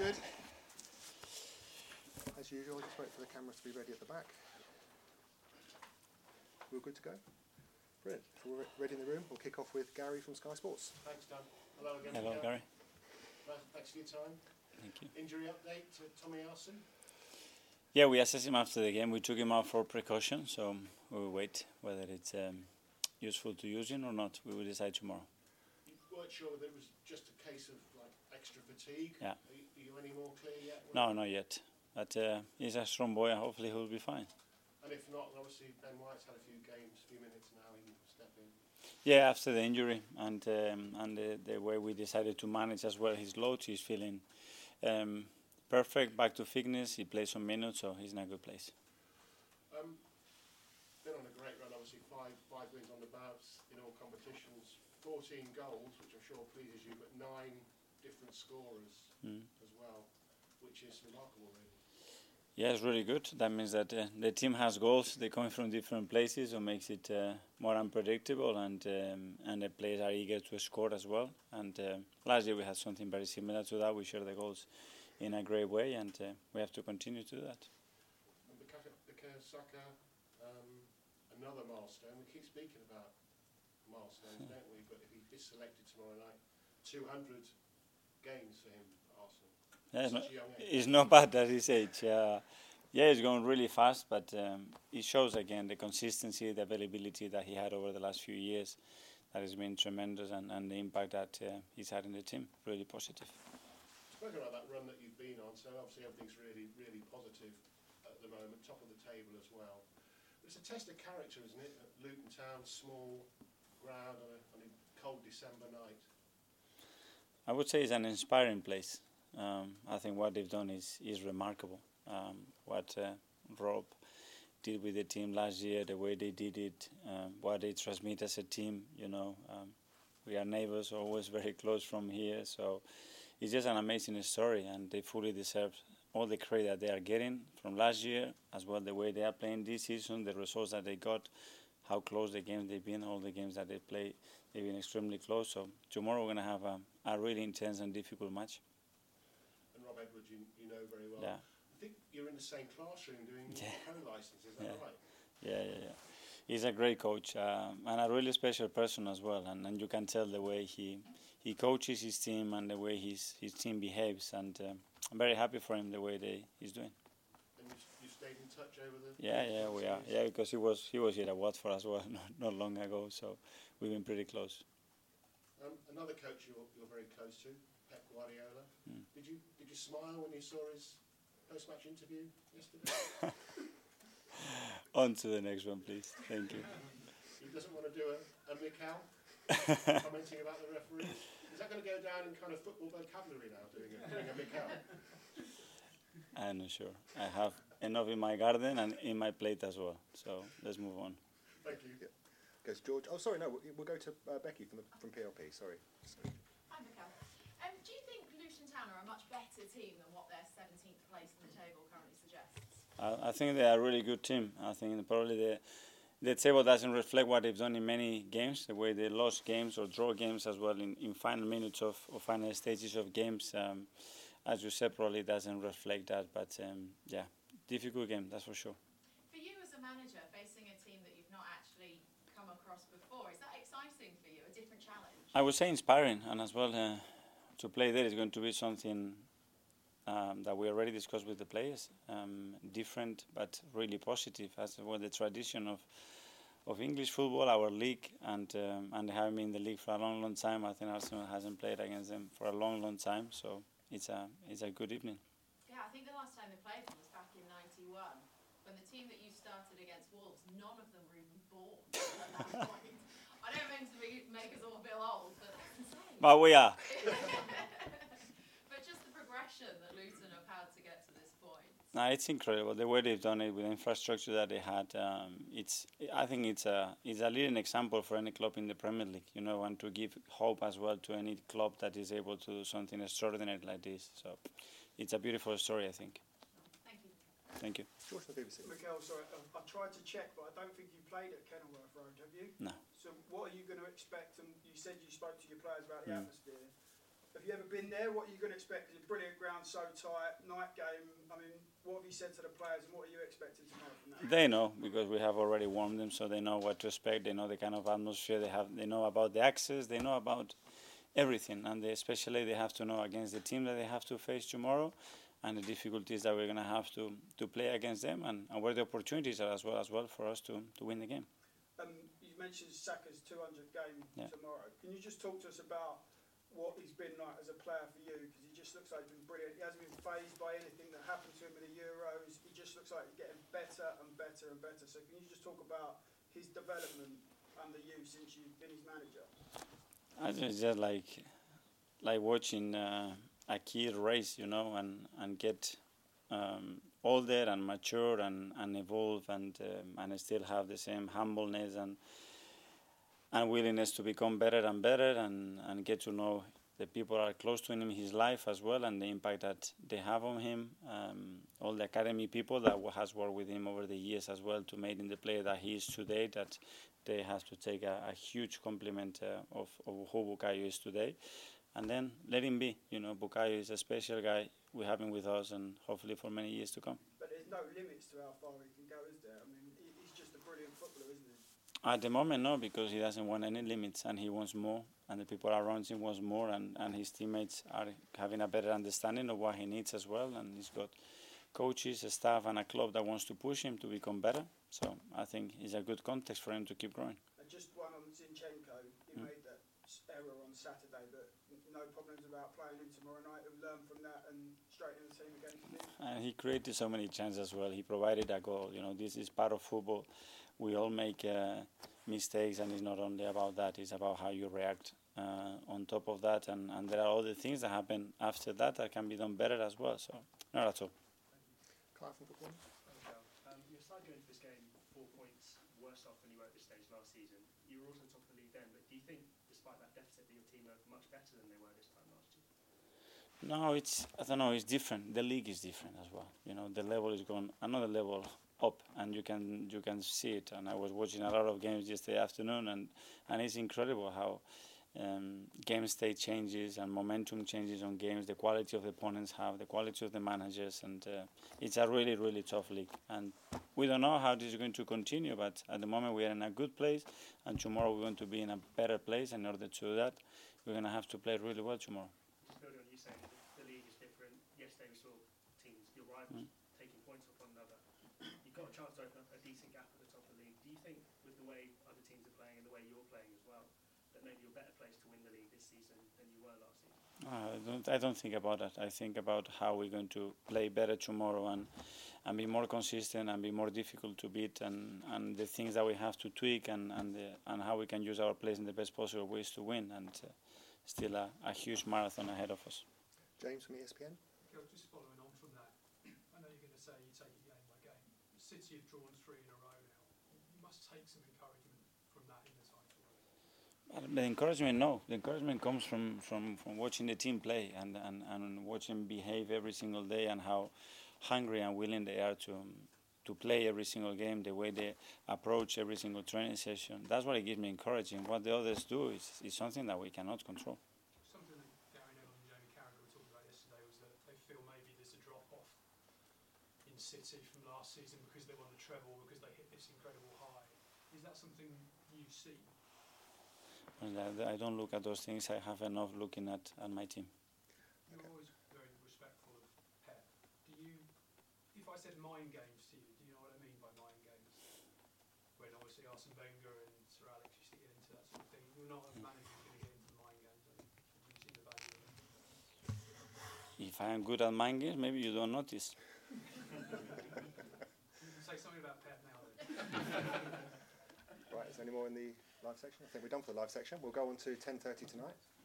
good. As usual, just wait for the cameras to be ready at the back. We're good to go? Brilliant. If we're ready in the room, we'll kick off with Gary from Sky Sports. Thanks, Dan. Hello again. Hello, Gary. Thanks for your time. Thank you. Injury update to Tommy Arson? Yeah, we assessed him after the game. We took him out for precaution, so we will wait whether it's useful to use him or not. We will decide tomorrow. You weren't sure whether it was just a case of like extra fatigue? Yeah. Are you any more clear yet? No, not yet. But he's a strong boy and hopefully he'll be fine. And if not, obviously Ben White's had a few games, a few minutes now, he can step in. Yeah, after the injury and the way we decided to manage as well his load, he's feeling perfect, back to fitness. He plays some minutes, so he's in a good place. Been on a great run, obviously five wins on the bounce in all competitions, 14 goals, which I'm sure pleases you, but 9 different scorers as well, which is remarkable, really. Yeah, it's really good. That means that the team has goals. They're coming from different places, so makes it more unpredictable, and the players are eager to score as well. And last year we had something very similar to that. We shared the goals in a great way, and we have to continue to do that. Bukayo Saka, another milestone. We keep speaking about milestones, don't we? But if he is selected tomorrow night, 200 games for him at Arsenal. Yeah, it's not bad at his age. Yeah, it's going really fast, but it shows again the consistency, the availability that he had over the last few years. That has been tremendous, and the impact that he's had in the team, really positive. Spoken about that run that you've been on, so obviously everything's really, really positive at the moment, top of the table as well. But it's a test of character, isn't it? At Luton Town, small ground on a cold December night. I would say it's an inspiring place. I think what they've done is remarkable. What Rob did with the team last year, the way they did it, what they transmit as a team. We are neighbors, always very close from here. So it's just an amazing story, and they fully deserve all the credit that they are getting from last year, as well the way they are playing this season, the results that they got, how close the games they've been, all the games that they play, they've been extremely close. So tomorrow we're going to have a really intense and difficult match. Rob Edwards, you know very well. Yeah. I think you're in the same classroom doing co-license, is that right? Yeah. He's a great coach and a really special person as well. And you can tell the way he coaches his team and the way his team behaves. And I'm very happy for him the way he's doing. And you stayed in touch over the... Yeah, we are. Yeah, because he was here at Watford as well not long ago. So we've been pretty close. Another coach you're very close to, Pep Guardiola. Did you smile when you saw his post-match interview yesterday? On to the next one, please. Thank you. He doesn't want to do a Mikel commenting about the referee. Is that going to go down in kind of football vocabulary now, doing a Mikel? I'm not sure. I have enough in my garden and in my plate as well. So let's move on. Thank you. Yeah. Goes George. Oh, sorry, no, we'll go to Becky from PLP. Sorry. Hi, Mikel. Do you think Luton Town are a much better team than what their 17th place in the table currently suggests? I think they are a really good team. I think probably the table doesn't reflect what they've done in many games, the way they lost games or draw games as well in final minutes of final stages of games. As you said, probably doesn't reflect that. But, difficult game, that's for sure. For you as a manager, facing a team that you've not actually come across before, is that exciting for you, a different challenge? I would say inspiring, and as well to play there is going to be something that we already discussed with the players, different but really positive, as well the tradition of English football, our league, and having been in the league for a long time. I think Arsenal hasn't played against them for a long time, so it's a good evening. Yeah, I think the last time they played them was back in '91, when the team that you started against Wolves, none of them were even born at that point. I don't mean to make us all feel old, but that's insane. But we are. But just the progression that Luton have had to get to this point. No, it's incredible the way they've done it with the infrastructure that they had. I think it's a leading example for any club in the Premier League, and to give hope as well to any club that is able to do something extraordinary like this. So it's a beautiful story, I think. Thank you. Thank you. George from the BBC. Mikel, sorry, I tried to check, but I don't think you played at Kenilworth Road, have you? No. So what are you going to expect? And you said you spoke to your players about the atmosphere. Have you ever been there? What are you going to expect? It's a brilliant ground, so tight, night game. I mean, what have you said to the players and what are you expecting tomorrow from that? They know, because we have already warned them, so they know what to expect. They know the kind of atmosphere they have. They know about the access. They know about everything, and especially they have to know against the team that they have to face tomorrow, and the difficulties that we're going to have to play against them, and where the opportunities are as well for us to win the game. You mentioned Saka's 200 game Yeah. tomorrow. Can you just talk to us about what he's been like as a player for you? Because he just looks like he's been brilliant. He hasn't been fazed by anything that happened to him in the Euros. He just looks like he's getting better and better and better. So can you just talk about his development under you since you've been his manager? It's just like watching a kid race, and get older and mature and evolve and still have the same humbleness and willingness to become better and better and get to know the people that are close to him in his life as well, and the impact that they have on him. All the academy people that has worked with him over the years as well to make him the player that he is today, that they have to take a huge compliment of who Bukayo is today. And then let him be. Bukayo is a special guy. We have him with us, and hopefully for many years to come. But there's no limits to how far he can go, is there? I mean, he's just a brilliant footballer, isn't he? At the moment, no, because he doesn't want any limits, and he wants more, and the people around him wants more, and his teammates are having a better understanding of what he needs as well, and he's got coaches, a staff, and a club that wants to push him to become better. So I think it's a good context for him to keep growing. And just one on Zinchenko. He made that error on Saturday, but no problems about playing him tomorrow night. He'll learn from that and straighten the team against him. And he created so many chances as well. He provided a goal. This is part of football. We all make mistakes, and it's not only about that. It's about how you react on top of that. And there are other things that happen after that that can be done better as well. So, not at all. Clive from Football. Your side going into this game 4 points worse off than you were at this stage last season. You were also top of the league then, but do you think, despite that deficit, that your team are much better than they were this time last year? No, I don't know, it's different. The league is different as well. The level is going another level up, and you can see it. And I was watching a lot of games yesterday afternoon, and it's incredible how game state changes and momentum changes on games, the quality of the opponents have, the quality of the managers, and it's a really, really tough league. And we don't know how this is going to continue, but at the moment we are in a good place, and tomorrow we're going to be in a better place. In order to do that, we're going to have to play really well tomorrow. Just building on you saying that the league is different. Yesterday we saw teams, your rivals, taking points off one another. You've got a chance to open up a decent gap at the top of the league. Do you think, with the way other teams are playing and the way you're playing as well, that maybe you're better placed to win the league this season than you were last season? I don't think about that. I think about how we're going to play better tomorrow and be more consistent and be more difficult to beat, and the things that we have to tweak and how we can use our players in the best possible ways to win. And still a huge marathon ahead of us. James from ESPN. Just following on from that, I know you're going to say you take it game by game. City have drawn 3 in a row now. You must take some encouragement from that in the title race. The encouragement, no. The encouragement comes from watching the team play and watching behave every single day, and how hungry and willing they are to play every single game, the way they approach every single training session. That's what it gives me encouraging. What the others do is something that we cannot control. Something that Gary Neville and Jamie Carragher were talking about yesterday was that they feel maybe there's a drop-off in City from last season because they won the treble, because they hit this incredible high. Is that something you see? I don't look at those things. I have enough looking at my team. You're always very respectful of Pep. If I said mind games to you, do you know what I mean by mind games? When obviously Arsene Wenger and Sir Alex used to get into that sort of thing. You're not a manager who's going to get into the mind games. Do you see the value of it? If I am good at mind games, maybe you don't notice. You can say something about Pep now then. Right, is there any more in the live section? I think we're done for the live section. We'll go on to 10:30 tonight.